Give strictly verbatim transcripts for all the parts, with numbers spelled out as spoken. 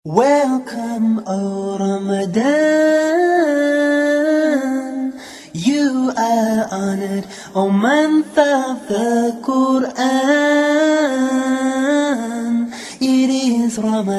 Welcome, O Ramadan. You are honored, O month of the Quran. It is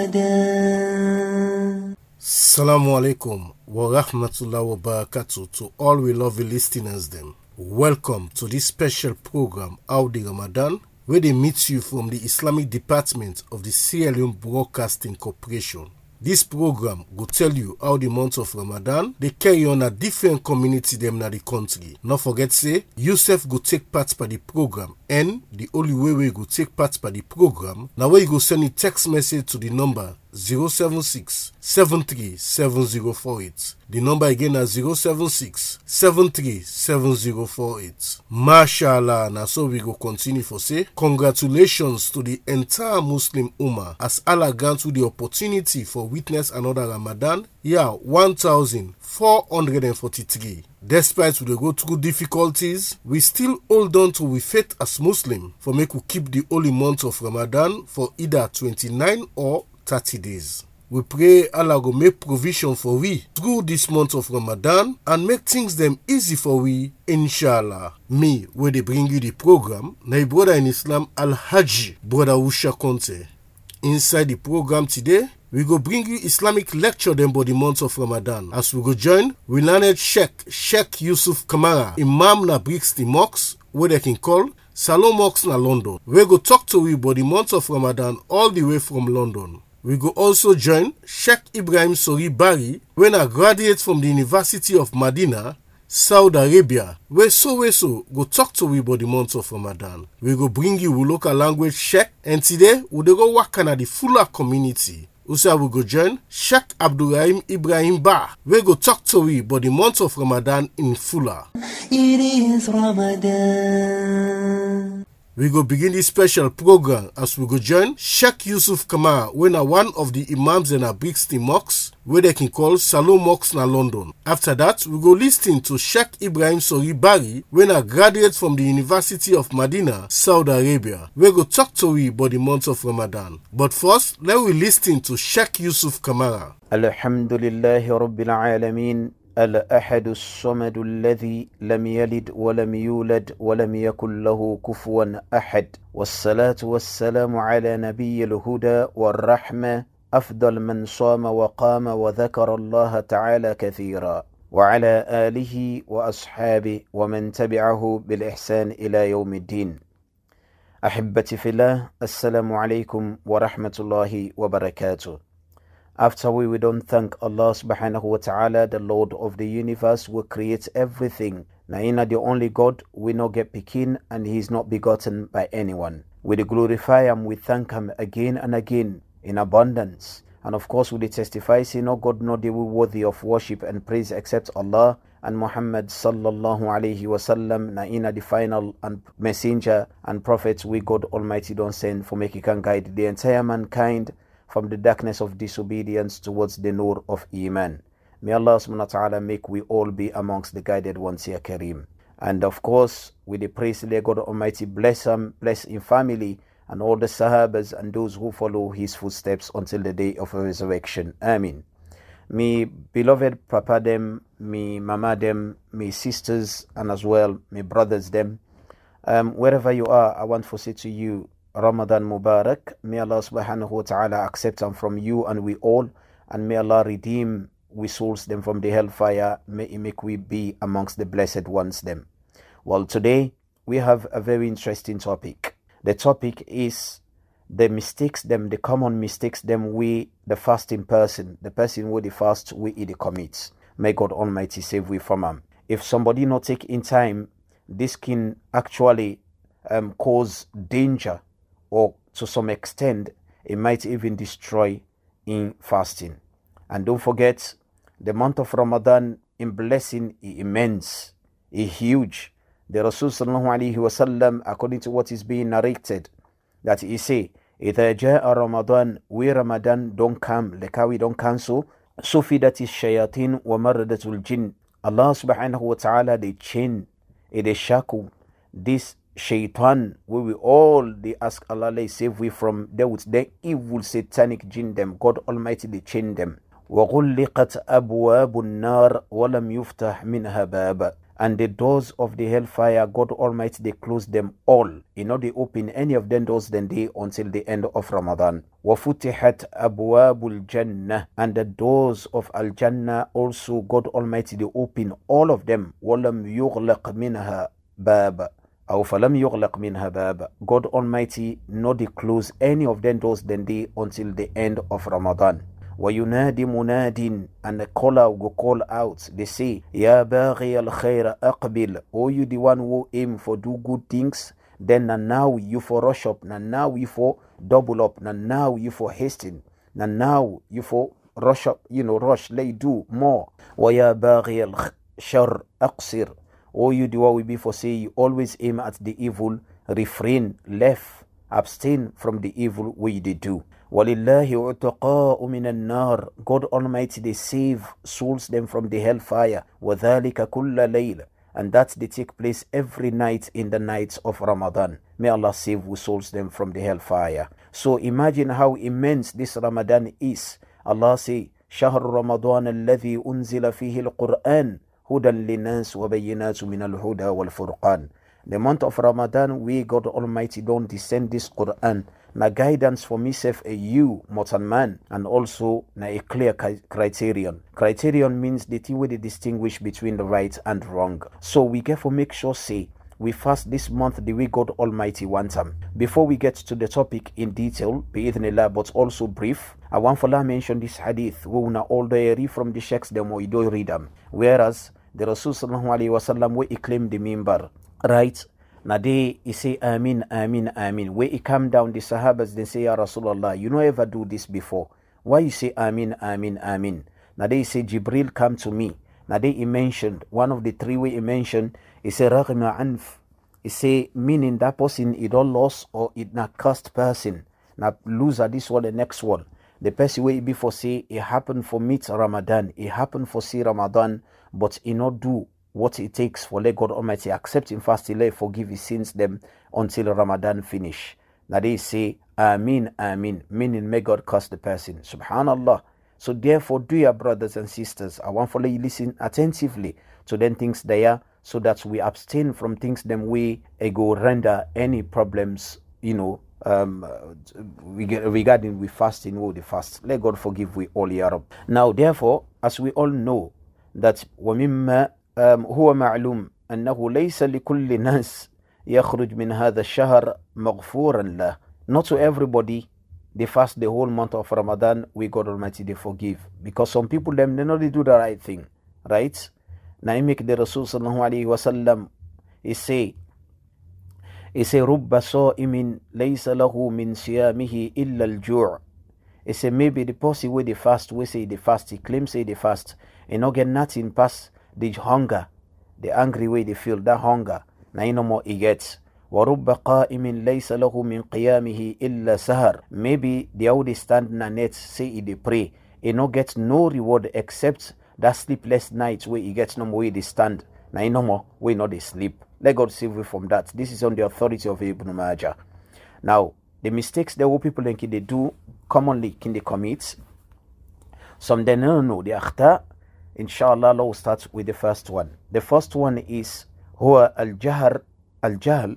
Ramadan. Assalamu alaikum wa rahmatullahi wa barakatuh to all we lovely listeners them. Welcome to this special program, Audi Ramadan, where they meet you from the Islamic Department of the Sierra Leone Broadcasting Corporation. This program will tell you how the month of Ramadan they carry on a different community them in the country. Not forget say, Yusuf go take part by the program, and the only way we go take part by the program, now where you go send a text message to the number zero seven six, seven three seven zero four eight. The number again is zero seven six, seven three seven zero four eight. Mashallah, now so we go continue for say, congratulations to the entire Muslim Ummah as Allah grant you the opportunity for witness another Ramadan, yeah, one thousand four hundred forty-three. Despite we go through difficulties, we still hold on to we faith as Muslim for make we keep the holy month of Ramadan for either twenty-nine or thirty days. We pray Allah go make provision for we through this month of Ramadan and make things them easy for we, inshallah. Me, where they bring you the program, my brother in Islam, Al-Hajj, brother Usha Conte. Inside the program today, we go bring you Islamic lecture them for the month of Ramadan. As we go join, we learned Sheikh, Sheikh Yusuf Kamara, Imam na Brixton Mosque, where they can call Salon Mosque na London. We go talk to you about the month of Ramadan all the way from London. We go also join Sheikh Ibrahim Sori Bari, when a graduate from the University of Medina, Saudi Arabia, where so we so go talk to we about the month of Ramadan. We go bring you local language Sheikh, and today we go work on the fuller community. Also we go join Sheikh Abdurrahim Ibrahim Ba, we go talk to we about the month of Ramadan in fuller. It is Ramadan. We go begin this special program as we go join Sheikh Yusuf Kamara, when are one of the imams in a Brixton Mosque, where they can call Salon Mosque na London. After that, we go listen to Sheikh Ibrahim Sori Bari, when a graduate from the University of Medina, Saudi Arabia. We go talk to we about the month of Ramadan. But first, let we listen to Sheikh Yusuf Kamara. Alhamdulillahi Rabbil Alameen. الأحد الصمد الذي لم يلد ولم يولد ولم يكن له كفوا أحد والصلاة والسلام على نبي الهدى والرحمة أفضل من صام وقام وذكر الله تعالى كثيرا وعلى آله وأصحابه ومن تبعه بالإحسان إلى يوم الدين. أحبتي في الله، السلام عليكم ورحمة الله وبركاته. After we, we don't thank Allah subhanahu wa ta'ala, the Lord of the universe, who creates everything. Naina, the only God, we not get picking, and He is not begotten by anyone. We glorify Him, we thank Him again and again in abundance. And of course, we testify, say no God, no they will worthy of worship and praise except Allah, and Muhammad sallallahu alayhi wasallam, Naina, the final and messenger and prophet, we God Almighty don't send for make He can guide the entire mankind from the darkness of disobedience towards the nur of Iman. May Allah subhanahu wa ta'ala make we all be amongst the guided ones here, Kareem. And of course, with the praise, let God Almighty bless him, bless his family, and all the Sahabas and those who follow his footsteps until the day of resurrection. Amen. Me beloved Papa them, me Mama them, me sisters, and as well me brothers them. Um, wherever you are, I want to say to you, Ramadan Mubarak. May Allah subhanahu wa ta'ala accept them from you and we all, and may Allah redeem we souls them from the hellfire. May He make we be amongst the blessed ones them. Well, today we have a very interesting topic. The topic is the mistakes them, the common mistakes them we, the fasting person, the person who the fast we either commits. May God Almighty save we from them. If somebody not take in time, this can actually um, cause danger, or to some extent, it might even destroy in fasting. And don't forget, the month of Ramadan in blessing is immense, is huge. The Rasul sallallahu alayhi wa sallam, according to what is being narrated, that he say, إِذَا جَاءَ Ramadan, we Ramadan don't come, lekawi don't cancel, سُفِدَتِ الشَّيَاطِينُ وَمَرَّدَةُ الْجِنِّ. Allah subhanahu wa ta'ala, they chain, they shackle, this shaitan, we will all they ask Allah, they save we from there with the evil satanic jinn them. God Almighty they chain them. وَغُلِّقَتْ أَبْوَابُ النَّارِ وَلَمْ يُفْتَحْ مِنْهَا بَابًا. And the doors of the hellfire, God Almighty, they close them all. You know, they open any of them doors then they until the end of Ramadan. وَفُتِحَتْ أَبْوَابُ الْجَنَّةِ. And the doors of Al-Jannah also, God Almighty, they open all of them. وَلَمْ يُغْلَقْ مِنْهَا بَابًا. أو فلم يغلق منها باب. God Almighty not they close any of them doors then they until the end of Ramadan. وَيُنَادِ مُنَادٍ. And the caller will call out. They say, يَا بَاغِيَ الْخَيْرَ أَقْبِلْ. Oh, you the one who aim for do good things, then and now you for rush up, and now you for double up, and now you for hasten, and now you for rush up, you know, rush, lay do more. وَيَا بَاغِيَ الْشَرْ أَقْصِرْ. Oh, you the one will be for say you always aim at the evil, refrain, left, abstain from the evil way they do. وَلِلَّهِ عُتَقَاءُ مِنَ النَّارِ. God Almighty, they save souls them from the hellfire. وَذَلِكَ كُلَّ لَيْلٍ. And that they take place every night in the nights of Ramadan. May Allah save who souls them from the hellfire. So imagine how immense this Ramadan is. Allah say, شهر رمضان الذي أنزل فيه القرآن هدى للناس وبينات من الهدى والفرقان. The month of Ramadan, we God Almighty don't descend this Quran. Na guidance for myself a you, mortal man, and also na a clear criterion. Criterion means the thing where they distinguish between the right and wrong. So we therefore make sure say we fast this month the way God Almighty wants them. Before we get to the topic in detail, bi'idhnillah, but also brief, I want to mention this hadith. We will all read from the sheikhs them or do read them. Whereas the Rasul sallallahu alaihi wasallam we claim the member, right? Now they he say Amin, Amin, Amin. Where he come down, the Sahabas they say, Ya Rasulullah, you know ever do this before? Why you say Amin, Amin, Amin? Now they say Jibril come to me. Now they he mentioned one of the three way he mentioned. He say Raghima Anf. He say meaning that person it all lost or it not cursed person. Now loser this one the next one. The person way before say it happened for meet Ramadan. It happened for see Ramadan, but he not do what it takes for let God Almighty accept him fast, he let forgive his sins them until Ramadan finish. Now they say Amin, Amin, meaning may God curse the person. Subhanallah. So therefore, do your brothers and sisters, I want for you listen attentively to them things there, so that we abstain from things them we go render any problems, you know, um regarding we fasting or the fast. Let God forgive we all, Ya Rab. Now therefore, as we all know that وَمِمَّا Um, هو معلوم أنه ليس لكل ناس يخرج من هذا الشهر مغفورا له. Not to everybody they fast the whole month of Ramadan we God Almighty they forgive, because some people them they know they do the right thing, right? Now he make the Rasul sallallahu alaihi wasallam he say he say رب صائم ليس له من صيامه إلا الجوع. He say maybe the person where they fast we say they fast, he claims say they fast, he not get nothing past the hunger, the angry way they feel, that hunger. Now no more he gets. وَرُبَّ قَائِمٍ لَيْسَ لَهُ مِنْ قِيَامِهِ إِلَّا سَهَرٍ. Maybe they how they stand in a net, say they pray, he no gets no reward except that sleepless night where he gets no more way they stand. Now no more way not they sleep. Let God save you from that. This is on the authority of Ibn Majah. Now the mistakes that what people think they do commonly can they commit. Some they don't know the akhta. Inshallah, Allah will start with the first one. The first one is هو الجهر الجهل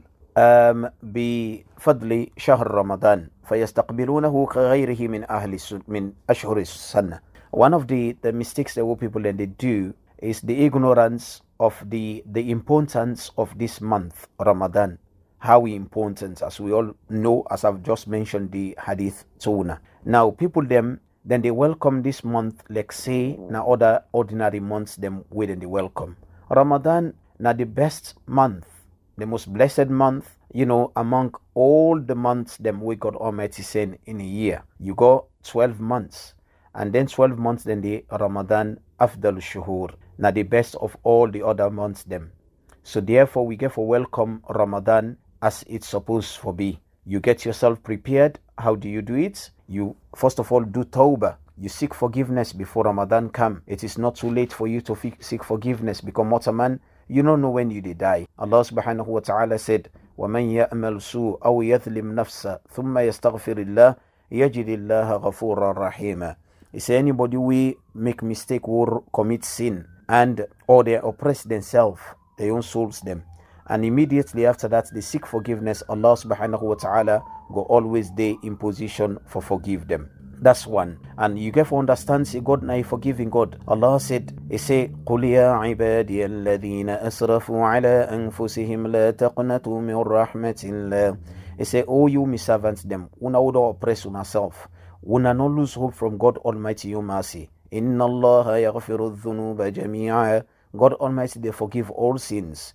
بفضل شهر رمضان فيستقبلونه كغيره من أهل من أشهر السنة. One of the, the mistakes that people and they do is the ignorance of the the importance of this month Ramadan. How important, as we all know, as I've just mentioned the hadith tuna. Now people them then they welcome this month like say na other ordinary months them within the welcome. Ramadan na the best month, the most blessed month, you know, among all the months them we God Almighty send in a year. You go twelve months, and then twelve months then the Ramadan afdal shuhur, na the best of all the other months them. So therefore we get for welcome Ramadan as it's supposed to be. You get yourself prepared. How do you do it? You first of all do tawbah. You seek forgiveness before Ramadan come. It is not too late for you to seek forgiveness, because mortal man, you don't know when you did die. Allah subhanahu wa ta'ala said, ومن يأمل سوء أو يظلم نفسه ثم يستغفر الله يجد الله غفورا رحيما. He said anybody we make mistake or commit sin and or they oppress themselves, they own souls them, and immediately after that they seek forgiveness, Allah subhanahu wa ta'ala go always there in position for forgive them. That's one. And you get to understand, say God now forgiving God. Allah said, He say, قُلْ يَا عِبَادِيَ الَّذِينَ أَسْرَفُوا عَلَىٰ أَنفُسِهِمْ لَا تَقْنَطُوا مِنْ رَحْمَةِ اللَّهِ. He say, oh you me servants them, una would oppress on yourself, una not lose hope from God Almighty your mercy. Inna Allah yaghfiru dhunuba jami'a. God Almighty they forgive all sins.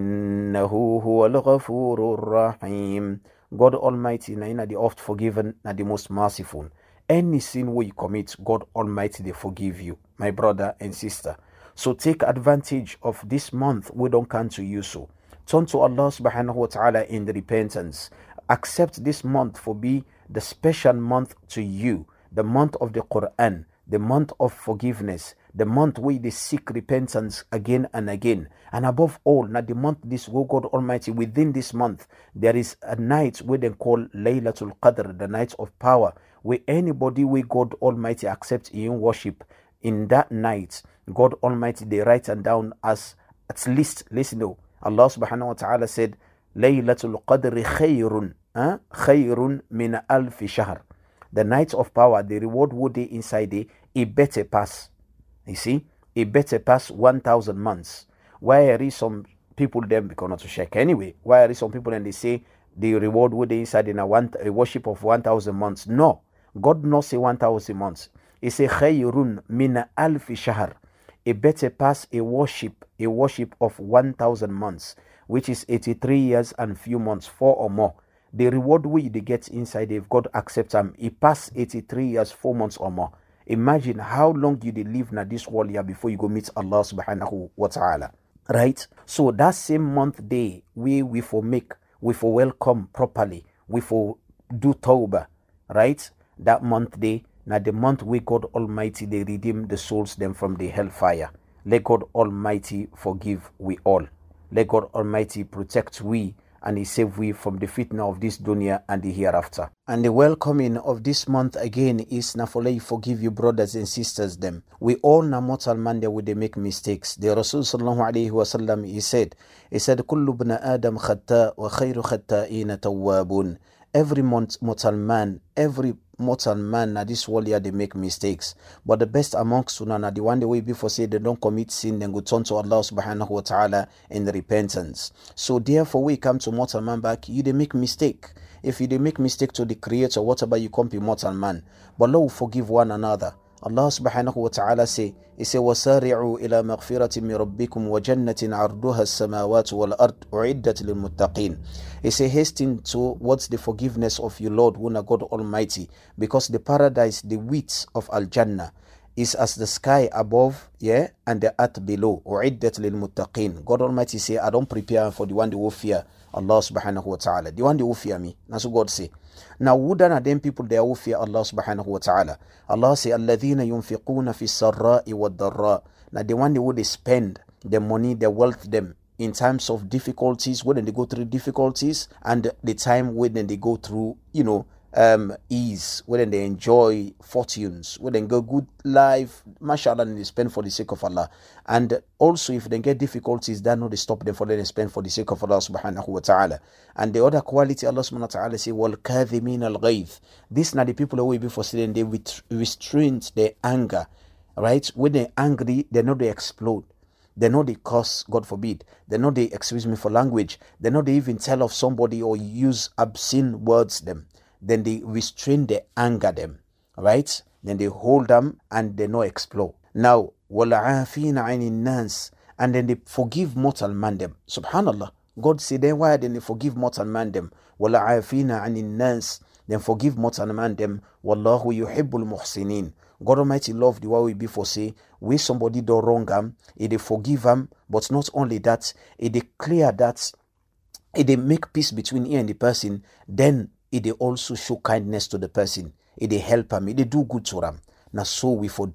Innahu huwal ghafurur rahim. God Almighty na the oft forgiven, na the most merciful. Any sin where you commit, God Almighty they forgive you, my brother and sister. So take advantage of this month we don't come to you so. Turn to Allah subhanahu wa ta'ala in the repentance. Accept this month for be the special month to you, the month of the Quran, the month of forgiveness, the month where they seek repentance again and again. And above all, not the month this will God Almighty, within this month, there is a night where they call Laylatul Qadr, the night of power, where anybody where God Almighty accepts in worship in that night, God Almighty they write and down as at least, listen to Allah subhanahu wa ta'ala said, Laylatul Qadri khayrun, uh, khayrun min alfi shahr. The night of power, the reward would be inside it, it better pass. You see, it better pass one thousand months. Why there is some people them because not to check anyway. Why there is some people and they say the reward would be inside in a one a worship of one thousand months. No, God not say one thousand months. He say khayrun min alfi shahr. It better pass a worship, a worship of one thousand months, which is eighty-three years and few months, four or more. The reward we they get inside if God accepts them, it pass eighty-three years, four months or more. Imagine how long you did live in this world here before you go meet Allah subhanahu wa ta'ala. Right? So that same month day, we we for make, we for welcome properly, we for do tawbah, right? That month day, now the month where God Almighty they redeem the souls them from the hellfire. Let God Almighty forgive we all. Let God Almighty protect we and He save we from the fitna of this dunya and the hereafter. And the welcoming of this month again is Nafolei forgive you brothers and sisters them. We all na mortal man there would they make mistakes. The Rasul sallallahu alayhi wa sallam he said, he said, Kullu bna Adam khatta wa khayru khatta'ina tawwabun. Every mortal man, every mortal man na this world here they make mistakes, but the best amongst una na the one the way before say they don't commit sin then go turn to Allah subhanahu wa ta'ala in the repentance. So therefore we come to mortal man back, you they make mistake. If you they make mistake to the creator, whatever you come be mortal man, but Allah will forgive one another. Allah subhanahu wa ta'ala say, He say, وَسَارِعُوا إِلَى مَغْفِرَةٍ مِّن رَبِّكُمْ وَجَنَّةٍ عَرْضُهَا السَّمَاوَاتُ وَالْأَرْضُ أُعِدَّتْ لِلْمُتَّقِينَ. He say, hasten towards the forgiveness of your Lord, one God Almighty, because the paradise, the width of Al-Jannah, is as the sky above, yeah, and the earth below. أُعِدَّتْ لِلْمُتَّقِينَ. God Almighty say, I don't prepare for the one who will fear Allah subhanahu wa ta'ala. The one who will fear me. That's what God say. Now, wouldn't are them people they will fear Allah subhanahu wa ta'ala? Allah say, الَّذِينَ يُنْفِقُونَ فِي السَّرَّاءِ وَالضَّرَّاءِ. Now, the one they would spend the money, the wealth, them in times of difficulties, when they go through difficulties, and the time when they go through, you know, um, ease, when they enjoy fortunes, when they go good life, mashallah, and they spend for the sake of Allah. And also, if they get difficulties, that no, they stop them for them to spend for the sake of Allah subhanahu wa ta'ala. And the other quality, Allah subhanahu wa ta'ala say, وَالْكَاذِمِينَ الْغَيْظِ. These are the people who will be for saying they restrain their anger, right? When they're angry, they know they explode. They know they curse, God forbid. They know they, excuse me for language, they know they even tell of somebody or use obscene words them. Then they restrain their anger them, right? Then they hold them and they no explode. Now, وَالْعَافِينَ عَنِ النَّاسِ. And then they forgive mortal man them. Subhanallah. God said, then why then they forgive mortal man them? وَالْعَافِينَ عَنِ النَّاسِ. Then forgive mortal man them. وَاللَّهُ يُحِبُّ الْمُحْسِنِينَ. God Almighty love the way we before say, we somebody do wrong them, it they forgive them, but not only that, it they clear that, it they make peace between you and the person, then it they also show kindness to the person, it they help them, it they do good to them. Now so we for do.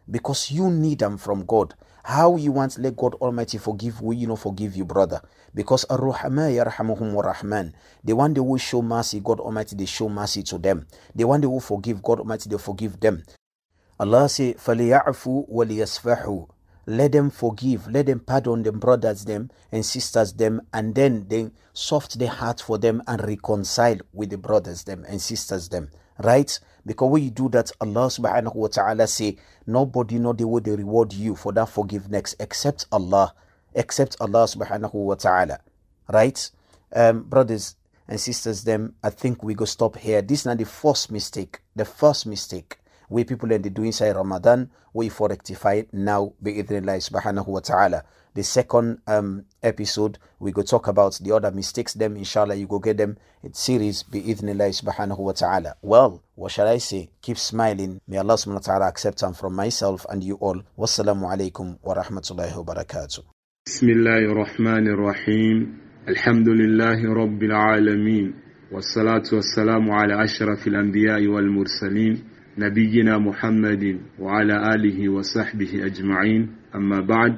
because you need them from God. How you want to let God Almighty forgive, will you not forgive you, brother? Because Ar-Ruhama yarhamuhum wa-Rahman. The one that will show mercy, God Almighty, they show mercy to them. The one that will forgive, God Almighty, they forgive them. Allah say, فَلِيَعْفُوا وَلِيَسْفَحُوا. Let them forgive, let them pardon them, brothers them and sisters them, and then they soft their heart for them and reconcile with the brothers them and sisters them. Right? Because when you do that, Allah subhanahu wa ta'ala say, nobody know the way they reward you for that forgiveness except Allah. Except Allah subhanahu wa ta'ala. Right? Um, brothers and sisters them, I think we go stop here. This is not the first mistake. The first mistake we people and they do inside Ramadan, we for rectify it now bi'idhnillah subhanahu wa ta'ala. The second um, episode, we go talk about the other mistakes them, inshallah you go get them. It's series bi'idhnillah subhanahu wa ta'ala. Well, what shall I say? Keep smiling. May Allah subhanahu wa ta'ala accept them from myself and you all. Wassalamu alaikum wa rahmatullahi wa barakatuh. Bismillahir Rahmanir Rahim. Alhamdulillahi Rabbil Alameen. Wassalatu wassalamu ala ashrafil anbiya'i wal mursaleen. نبينا محمد وعلى آله وصحبه أجمعين أما بعد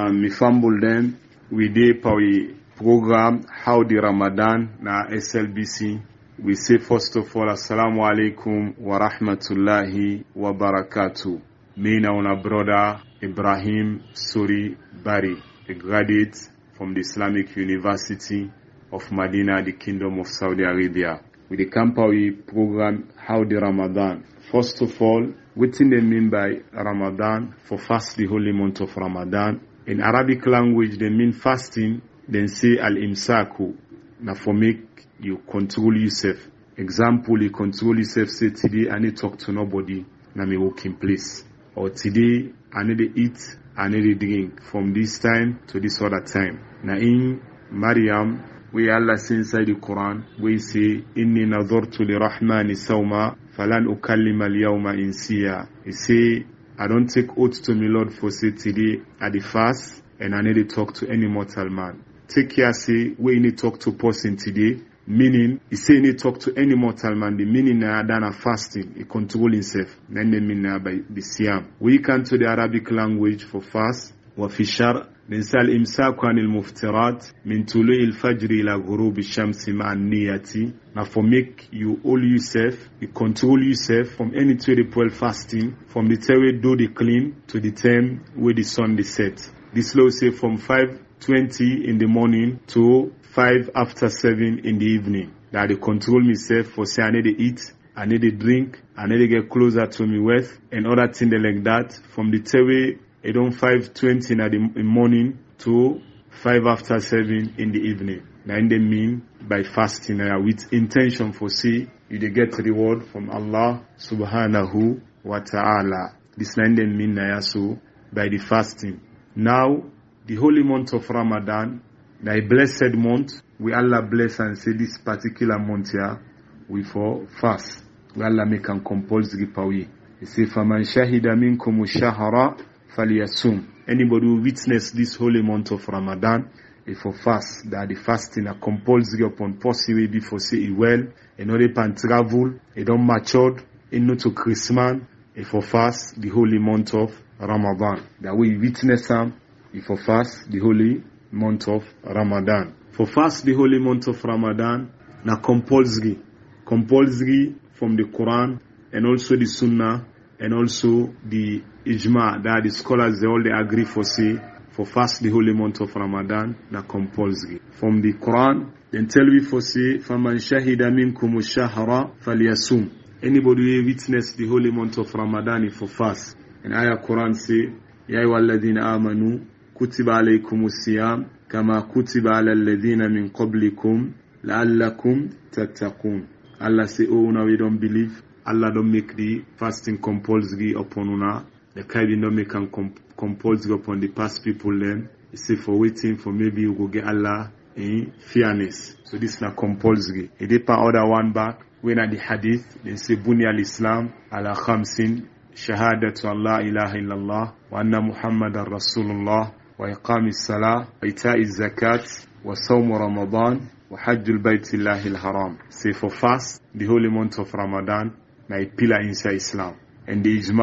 مفهوم them we dey for a program how the Ramadan na S L B C. We say first of all assalamu alaikum wa rahmatullahi wa barakatuh. Me na una brother Ibrahim Suri Bari, a graduate from the Islamic University of Medina, the Kingdom of Saudi Arabia. With the Kampawi program how the Ramadan. First of all, what do they mean by Ramadan? For fast the holy month of Ramadan. In Arabic language, they mean fasting. Then say al-imsaku. Now for make you control yourself. Example, you control yourself. Say today I need to talk to nobody. Now me walk in place. Or today I need to eat. I need to drink from this time to this other time. Now in Maryam, we Allah say inside the Quran, we say, Inni nadhartu li rahmani sawma, falan ukallima al-yawma insiya. He say, I don't take oath to my Lord for say today at the fast, and I need to talk to any mortal man. Take care, say, we need to talk to person today, meaning, he say, he need to talk to any mortal man, the meaning na dana fasting, he control himself, then the meaning na by the siyam. We come to the Arabic language for fast, wa fi shar' ننسى الإمساك عن المفترات من طلوع الفجر إلى غروب الشمس مع النية. Now for make you all yourself, you control yourself from any twenty-four fasting, from the time we do the clean to the time where the sun is set. This law say from five twenty in the morning to five after seven in the evening. That I control myself for say I need to eat, I need to drink, I need to get closer to my wealth and other things like that. From the time we I don't five twenty in the morning to five after seven in the evening. Now in the mean by fasting uh, with intention for see you they get reward from Allah subhanahu wa ta'ala. This nine then mean uh, so by the fasting. Now the holy month of Ramadan, the blessed month, we Allah bless and say this particular month here we for fast. We Allah make and compulsory pawi. He say faman shahida minkum shahra Faliyasum. Anybody who witness this holy month of Ramadan, if for fast, that the fasting are compulsory upon possibly before say it well, and not upon travel, it don't matured, and not to Christmas, if for fast the holy month of Ramadan. That we witness them, if for fast the holy month of Ramadan. For fast the holy month of Ramadan, na compulsory, compulsory from the Quran and also the Sunnah and also the Ijma, that the scholars they all they agree for say for fast the holy month of Ramadan na compulsory. From the Quran, then tell we for say faman shahida minkum ash-shahra falyasum. Anybody who witness the holy month of Ramadan for fast. And ayah Quran say ya ayyuhalladhina amanu kutiba alaykumus siyam kama kutiba alal ladhina min qablikum la'allakum tattaqun. Allah say, oh now we don't believe, Allah don't make the fasting compulsory upon una. The kind don't make them comp- compulsory upon the past people then. He say for waiting for maybe you go get Allah in fairness. So this is not compulsory. He did part other one back. When at the hadith, they say Bunya al-Islam ala khamsin shahadatu Allah ilaha illallah wa anna Muhammadan Rasulullah wa iqamis salah wa ita'iz zakat wa sawm Ramadan wa hajjul baytillahi al-haram. Say for fast, the holy month of Ramadan, na a pillar inside Islam. And the Ijma,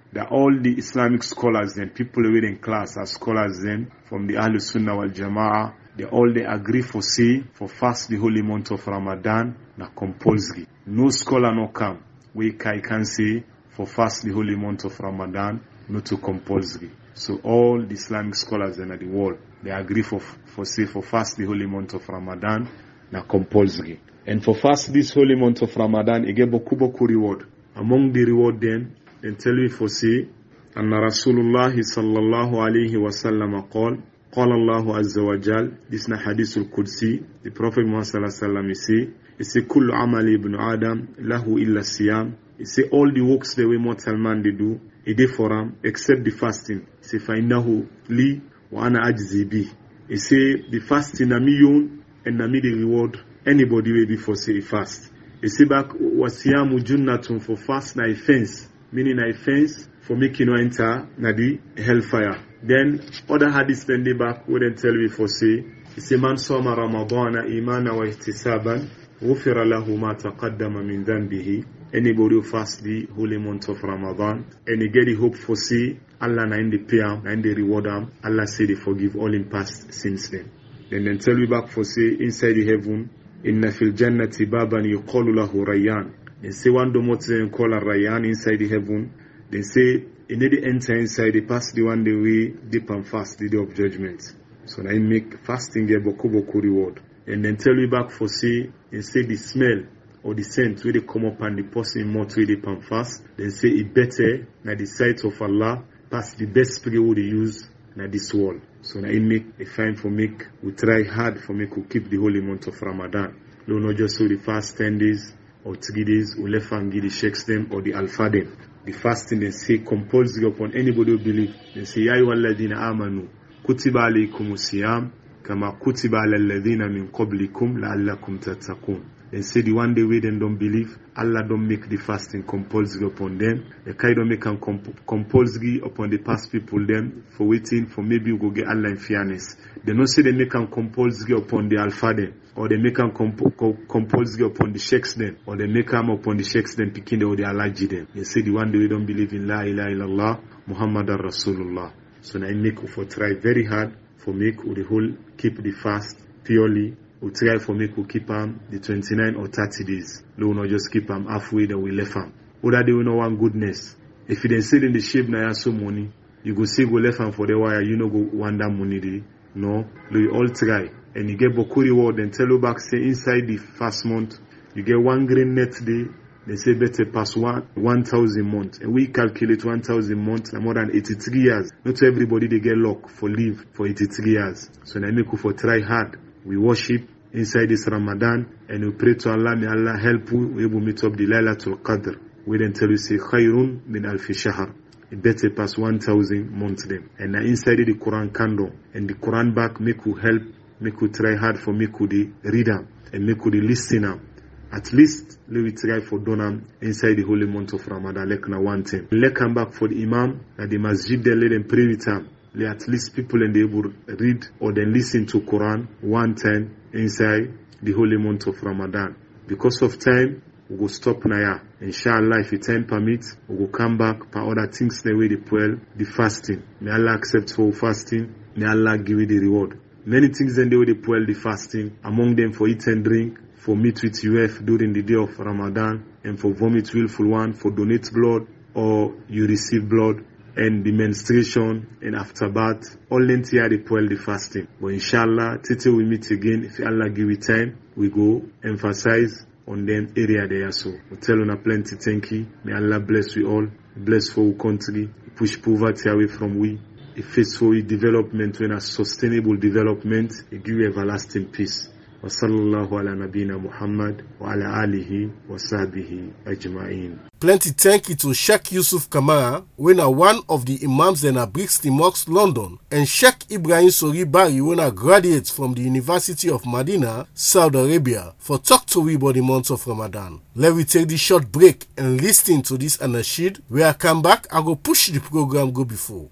that all the Islamic scholars and people within class are scholars then from the Ahlul Sunnah wal Jama'ah, they all they agree for say for fast the holy month of Ramadan na compulsory. No scholar no come we can say for fast the holy month of Ramadan not to compulsory. So all the Islamic scholars in the world they agree for for say for fast the holy month of Ramadan na compulsory. And for fast this holy month of Ramadan, it get boku boku reward. Among the reward then, then tell me for say, Anna Rasulullah sallallahu alayhi wa sallam qal, qala Allahu azza wa jal, this is hadithul Qudsi, the Prophet Muhammad sallallahu alayhi wa sallam say, he say, kullu amali ibn Adam, lahu illa siyam. He say, all the works the way mortal man they do, he dey for him, except the fasting. He say, fa'innahu li wa ana ajzi bi. He say, the fasting na mi yon, and na mi the reward. Anybody will be for say fast. You see back wasiyamu junnatun for fast na offense, meaning na offense for making you enter na the hellfire. Then other hadith then they back wouldn't tell me for say, you see man soma Ramadana imana wa ihtisaban ghufira lahu ma taqaddama min dhanbihi. Anybody who fast the holy month of Ramadan and he get the hope for say Allah na in the pay am, na in the reward am, Allah say they forgive all in past since then. Then then tell me back for say inside the heaven Inna fil jannati baban yuqalu lahu Rayyan. They say one domote and call a Rayyan inside the heaven. They say in the enter inside they pass the one day we deep and fast the day of judgment. So now make fasting a boku boku reward. And then tell you back for say and say the smell or the scent where they come up and the person more to deep and fast. Then say it better na the sight of Allah pass the best spray would they use na this world. So now it make a fine for make we try hard for make we keep the holy month of Ramadan. No, not just so the fast ten days or three days, we left and give the sheikhs them or the alpha them. The fasting they say compulsory upon anybody who believe. They say ya ayyuhalladhina amanu kutiba alaykumus siyam kama kutiba alal ladhina min qablikum la'allakum tattaqun. They say the one day we then don't believe, Allah don't make the fasting compulsory upon them. The kind don't make them comp- compulsory upon the past people them for waiting for maybe we go get Allah in fairness. They don't say they make them compulsory upon the alpha them, or they make them comp- comp- compulsory upon the sheikhs them, or they make them upon the sheikhs them picking or the alaji them. They say the one day we don't believe in La ilaha illallah Muhammadan Rasulullah. So now I make for try very hard for make the whole keep the fast purely. We try for make we keep them the twenty-nine or thirty days. We will not just keep them halfway, then we left them. Other they will not want goodness. If you then sit in the shape na so money, you go say go left them for the wire, you know go want that money day. No, we all try. And you get boku reward and tell you back say inside the first month, you get one green net day, they say better pass one one thousand months. And we calculate one thousand months and more than eighty-three years. Not everybody they get luck for live for eighty-three years. So now make you for try hard. We worship inside this Ramadan and we pray to Allah, may Allah help you, we will meet up the Laylatul Qadr. We then tell you say, Khayrun min alfi shahr. It better pass one thousand months then. And now inside the Quran candle and the Quran back make you help, make you try hard for make you the reader and make you the listener. At least, let me try for donam inside the holy month of Ramadan, like na one time. Let come back for the Imam, that the masjid then let them pray with him. Let at least people and they will read or then listen to Quran one time inside the holy month of Ramadan. Because of time, we will stop now. Inshallah, if the time permits, we will come back for other things the way they well, the fasting. May Allah accept for fasting. May Allah give you the reward. Many things then they will well the fasting. Among them for eat and drink, for meet with U F during the day of Ramadan, and for vomit willful one, for donate blood or you receive blood. And the menstruation and after bath, all lengthy are the well the fasting. But inshallah, till we meet again, if Allah give it time, we go emphasize on them area there. So we tell on a plenty thank you. May Allah bless we all, bless for our country, push poverty away from we, a faithful development when a sustainable development, it give you everlasting peace. Wa sallallahu ala nabina Muhammad wa ala alihi wa sahbihi ajma'in. Plenty thank you to Sheikh Yusuf Kamara, when are one of the imams in a Brixton Mosque, London, and Sheikh Ibrahim Sori Bari, when are graduates from the University of Medina, Saudi Arabia, for talk to we about the month of Ramadan. Let me take this short break and listen to this anashid. Where I come back, I go push the program go before.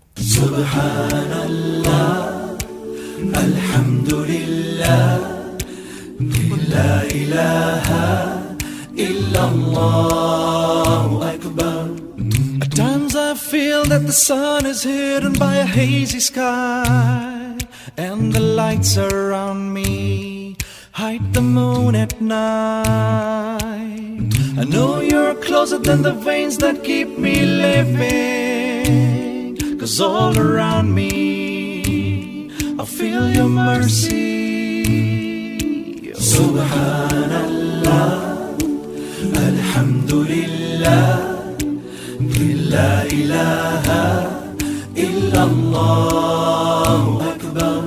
Subhanallah, Alhamdulillah, La ilaha illallah akbar. At times I feel feel that the sun is hidden by a hazy sky, and the lights around me hide the moon at night. I know you're closer than the veins that keep me living, 'cause all around me I feel your mercy. Subhanallah, alhamdulillah, la ilaha illallah akbar,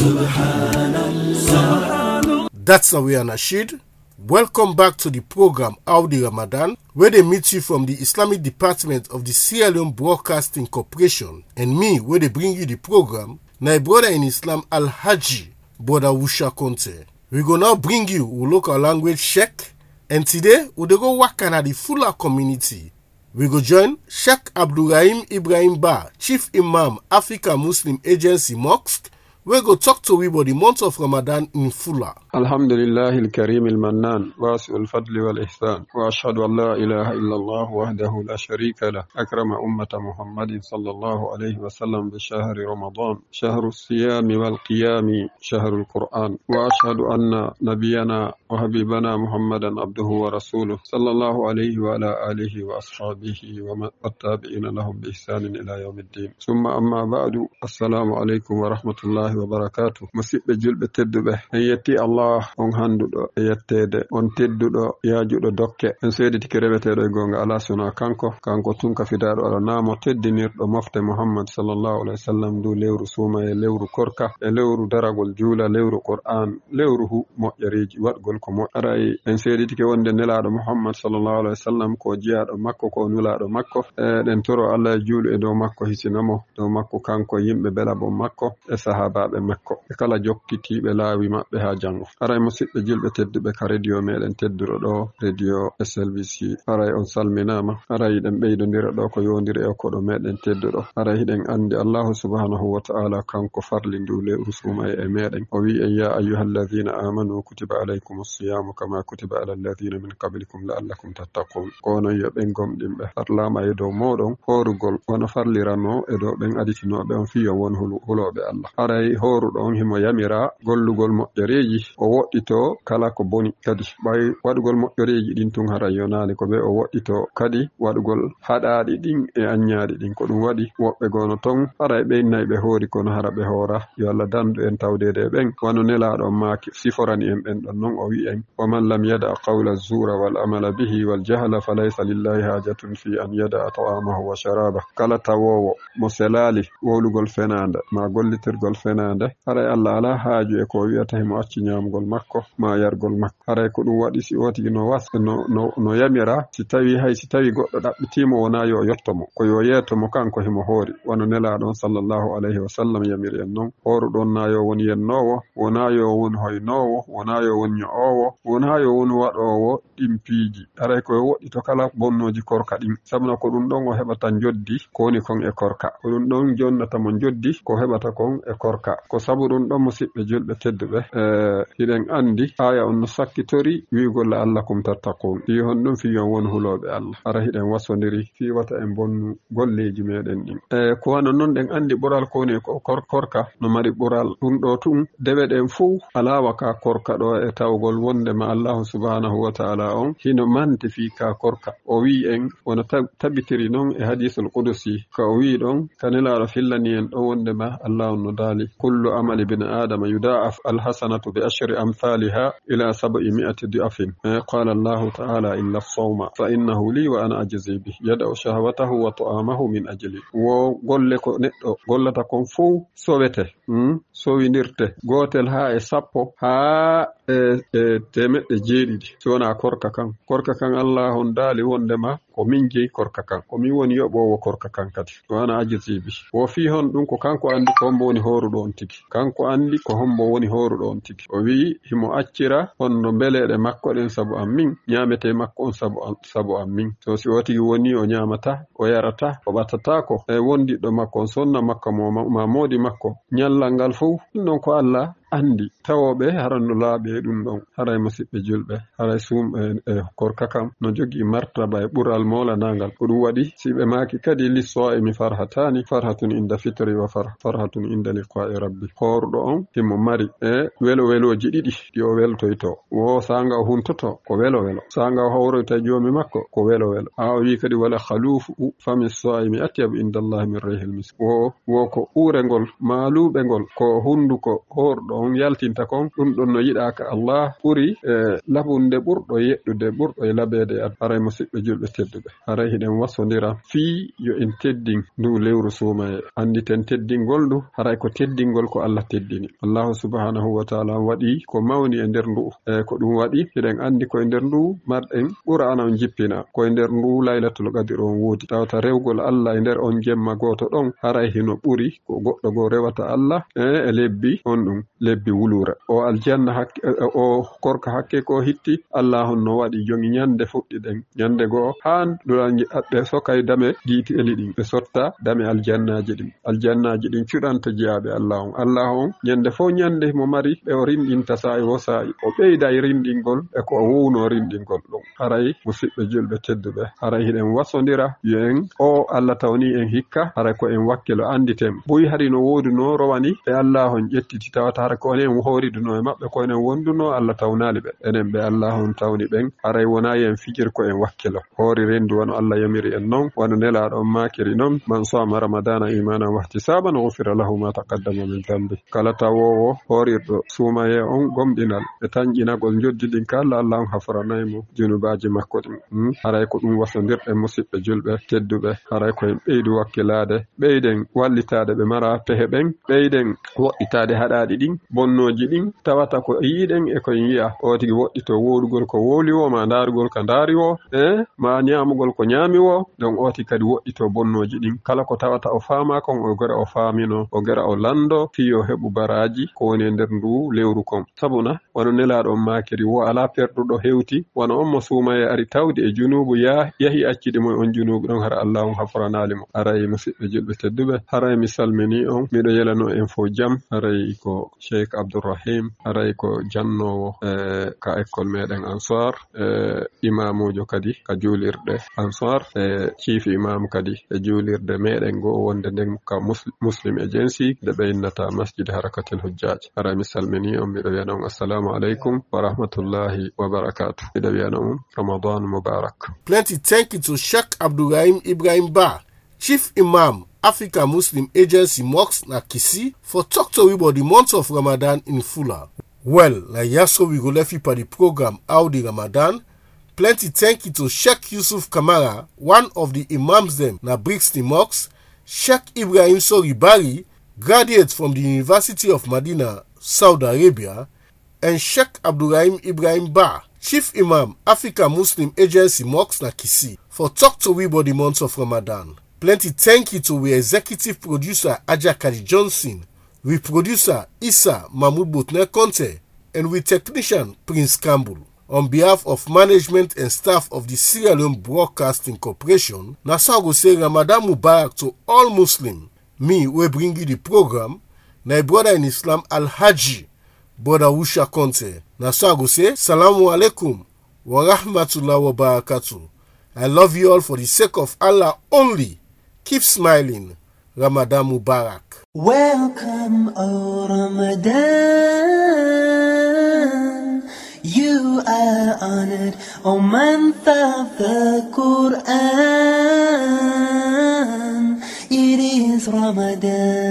subhanallah. That's Awiya Nasheed. Welcome back to the program Audi Ramadan, where they meet you from the Islamic Department of the Sierra Leone Broadcasting Corporation, and me, where they bring you the program, my brother in Islam Al-Haji, Brother Wusha Conte. We go now bring you a local language Sheikh, and today we go work at the Fula community. We go join Sheikh Abdulrahim Ibrahim Ba, Chief Imam, Africa Muslim Agency Mosque. We go talk to you about the month of Ramadan in Fula. Alhamdulillah al-Karim al-Mannan, wasi al-Fadli wal-Ihsan, wa ashhadu an la ilaha illallah wahdahu la sharika lah, akrama ummata Muhammadin sallallahu alayhi wa sallam bi shahri Ramadan, shahru siyami wal-qiyami, shahru al-Qur'an, wa ashhadu anna nabiyana wa habibana Muhammadan abduhu wa rasuluh, sallallahu alayhi wa ala alihi wa ashabihi wa tabi'ina lahum bi ihsanin ila yawmiddin. Summa amma ba'du, assalamu alaykum wa rahmatullahi wa barakatuh. Musibbe julbe tedduɓe en yetti Allah on handuɗo e yettede on tedduɗo yaajuɗo dokke en seeditiki reweteɗo e gonga ala sona kanko kanko tunka fidaɗo ala naamo teddinirɗo mofte Muhammad sallallahu alaihi wasallam du lewru suuma e lewru korka e lewru daragol juula lewru Qur'an lewru hu moƴƴereji waɗgol ko moƴƴi aray en seeditiki wonde nelaɗo Muhammad sallallahu alaihi wasallam ko jiyaɗo makko ko nulaɗo makko e ɗen toro Allah e juulu e dow makko hisinamo dow makko kanko yimɓe bela bon makko e sahabaɓe makko e kala jokkitiɓe laawi maɓɓe ha jango. Aray musidɓe julɓe tedduɓe ka radio meɗen tedduro ɗo radio S L B C. Aray on salminama. Aray hiɗen ɓeydodira ɗo ko yondiri e koɗo meɗen tedduɗo. Aray hiɗen andi Allahu subhanahu wa ta'ala kanko farli ndu lewru suuma e meɗen o wi en ya ayyuhalladhina amanu kutiba alaykumus siyamu kama kutiba alal ladhina min qablikum la'allakum tattaqun. Kono yo ɓen gomɗinɓe farlama e dow moɗon horugol wono farlirano e dow ɓen aditinoɓe on fiyo won huloɓe Allah. Aray horuɗo on himo yamira gollugol moƴƴereji o woɗɗito kala ko boni kadi ɓay waɗugol moƴƴereji ɗin tun hara yonali ko ɓe o woɗɗito kadi waɗugol haɗaɗi ɗin e anñaɗi ɗin ko ɗum waɗi woɓɓe gono ton hara e ɓeynnayi ɓe hoori kono hara ɓe hoora yo Allah dandu en tawdede e ɓen wano nelaɗo maaki siforani en ɓen ɗon non o wi en wa man lam yada qawla zura wal amala bihi wal jahla falaysa lillahi hajatun fi an yada ta'amahu wa sharaba kala tawowo mo selali wolugol fenande ma gollitirgol fenande haray Allah ala haaju e ko wiyata himo acci ñamgol makko ma yargol makko haray ko ɗum waɗi si otigi no was no, no, no yamira si tawi hay si tawi goɗɗo ɗaɓɓitimo wona yo yettomo ko yo yeetomo kanko himo hoori wano nelaɗon sallallahu alayhi wa sallam yamiri en noon horuɗon na yo won yennowo wona yo won hoynowo wona yo won ño'owo wona yo won waɗowo ɗimpiiji haray koye woɗɗi to kala bonnoji korka ɗin sabuna ko ɗum ɗon o heɓata joddi ko woni kon e korka ko ɗum ɗon jonnata mo joddi ko heɓata kon e korka ko sabu ɗum ɗon musidɓe julɓe tedduɓe e hiɗen andi aya on no sakkitori wiigol la'allakum tattaqun fi hon ɗum fi yon won huloɓe Allah ara hiɗen wasodiri fi wata en bonnu golleji meɗen ɗin e ko wano noon ɗen andi ɓural ko woni ko korka no mari ɓural ɗum ɗo tun dewe ɗen fuu alawa ka korka ɗo e tawgol wonde ma Allahu subhanahu wa ta'ala on hino manti fi ka korka o wi en wona tabitiri noon e hadisul qudusi ka o wi ɗon kanelaɗo fillani en ɗon wonde ma Allah on no daali kullu amali bin adama yuda'af alhasanatu bi ashri amthaliha ila sab'i mi'ati di'afin qala Allah ta'ala illa as-sawma fa innahu li wa ana ajzi bi yad'u shahwatahu wa ta'amahu min ajli wo golle ko neɗɗo gollata kon fu sowete hmm? sowindirte gotel ha e sappo ha e, e temeɗɗe jeeɗiɗi so wona korka kan korka kan Allah on daali wondema ko min jeyi korka kan ko min woni yoɓowo korka kan kadi wana ajisibi wo fi hon ɗum ko kanko andi ko hombo woni horuɗo on tigi kanko andi ko hombo woni horuɗo on tigi o wi himo accira honno beleɗe makko ɗen sabu am min ñamete makko on sabu am sabu am min so si o tigi woni o ñamata o yarata o ɓattatako e wondiɗɗo makko on sonna makko mo ma modi makko ñallal ngal fo ɗum ɗon ko Allah andi tawoɓe haranno laaɓe ɗum ɗon haray musidɓe julɓe haray sumɓe e korka kam no jogii martaba e ɓural molanagal ko ɗum waɗi siɓe maaki kadi lisso emi farhatani farhatun inda fitri wa farhatun inda liqa'i rabbi horɗo on himo mari e welo weloji ɗiɗi ɗi o weltoyto wo sanga o huntoto ko welo welo sanga o hawroyta joomi makko ko welo welo ha o wi kadi wala khalufu fami saimi atyabu inda allahi min rehil misk wo wo ko urengol maaluɓe ngol ko hunduko horɗo on yaltinta kon ɗum ɗon no yiɗaka Allah ɓuri e labunde ɓurɗo yeɗɗude ɓurɗo e labede haray musidɓe julɓe tedduɓe haray hiɗen wasodira fii yo en teddin ndu lewru suumaye anditen teddingol ndu haray ko teddingol ko Allah teddini Allahu subhanahu wa ta'ala waɗi ko mawni e nder ndu e ko ɗum waɗi hiɗen andi koye nder ndu marɗen qur'ana on jippina koye nder ndu laylatul qadr on woodi tawta rewgol Allah e nder on jemma goto ɗon haray hino ɓuri ko goɗɗo go rewata Allah e lebbi on ɗum lebbi wulura o aljanna hakke o korka hakke ko hitti Allah on no waɗi jongi nyande fuɗɗiɗen nyande goo han ɗuranji ɓe sokay dame giiti eli ɗin ɓe sotta dame aljannaji ɗin aljannaji ɗin cuɗanta jeyaɓe Allah on Allah on nyande fo nyande mo mari ɓe o rinɗinta sa'i wo sa'i o ɓeyda e rinɗingol e ko o wuwno rinɗingol ɗum haray musidɓe julɓe tedduɓe haray hiɗen wasodira yo en o Allah tawni en hikka haray ko en wakkilo anditen boyi hari no woodi no rowani e Allah on ƴettiti tawata haray ko onen horiduno e maɓɓe ko enen wonduno Allah tawnali ɓe enen ɓe Allah on tawni ɓen haray wona yen fijir ko en wakkilo hoori rendu wano Allah yamiri en noon wano nelaɗo on makiri noon man sama ramadana imanan wahtisaban ghufira lahu ma taqaddama min dhanbi kala tawowo horirɗo suumaye on gomɗinal e tanƴinagol joddiɗin ka Allah Allah on hafaranaymo junubaji makko ɗin haray ko ɗum wasodirɗe musidɓe julɓe tedduɓe haray koyen ɓeydu wakkilade ɓeyden wallitade ɓe mara pehe ɓen ɓeyden woɗɗitade haɗaɗi ɗin bonnoji ɗin tawata ko yiiɗen e koyen yiya o tigi woɗɗito woɗugol ko woli wo ma darugol ka daari wo e ma ñamugol ko ñaami wo donc oti kadi woɗɗito bonnoji ɗin kala ko tawata o faama kon o gera o faamino o gera o lando fiyo heɓu baraji ko woni e nder ndu lewru kon sabuna wano nelaɗo on makiri wo ala perduɗo hewti wano on mo suumaye ari tawdi e junubu ya yahi accide moy on junubu ɗon hara Allah on haforanalimo aray musidɓe julɓe tedduɓe haray mi salmini on miɗo yelano en fo jam haray ko Cheikh Abdourahim haray ko jannowo e ka école meɗen Ansar e imamujo kadi ka juulirɗe Ansar e chief imam kadi e juulirde meɗen go wonde nden ka Muslim agency de ɓeynnata masjid harakatul hujjaj haray mi salmini on miɗo wiyana on assalamu aleykum wa rahmatullahi wa barakatuh miɗo wiyana on Ramadan Mubarak. Plenty thank you to Sheikh Abdourahim Ibrahim Ba, Chief Imam Africa Muslim Agency Mosque na Kisi for talk to we about the month of Ramadan in Fula. Well, like yaso we go left for the program How the Ramadan. Plenty thank you to Sheikh Yusuf Kamara, one of the imams them na Brixton Mosque, Sheikh Ibrahim Soribari, graduate from the University of Medina, Saudi Arabia, and Sheikh Abdourahim Ibrahim Ba, Chief Imam Africa Muslim Agency Mosque na Kisi for talk to we about the month of Ramadan. Plenty thank you to we executive producer Aja Kadi Johnson, we producer Issa Mahmoud Botner Conte, and we technician Prince Campbell. On behalf of management and staff of the Sierra Leone Broadcasting Corporation, Nasa go say Ramadan Mubarak to all Muslims. Me, we bring you the program, my brother in Islam Al-Haji, Brother Usha Conte. Nasa go say, Salamu alaikum wa rahmatullahi wa barakatuh. I love you all for the sake of Allah only. Keep smiling. Ramadan Mubarak. Welcome, O Ramadan. You are honored, O month of the Quran. It is Ramadan.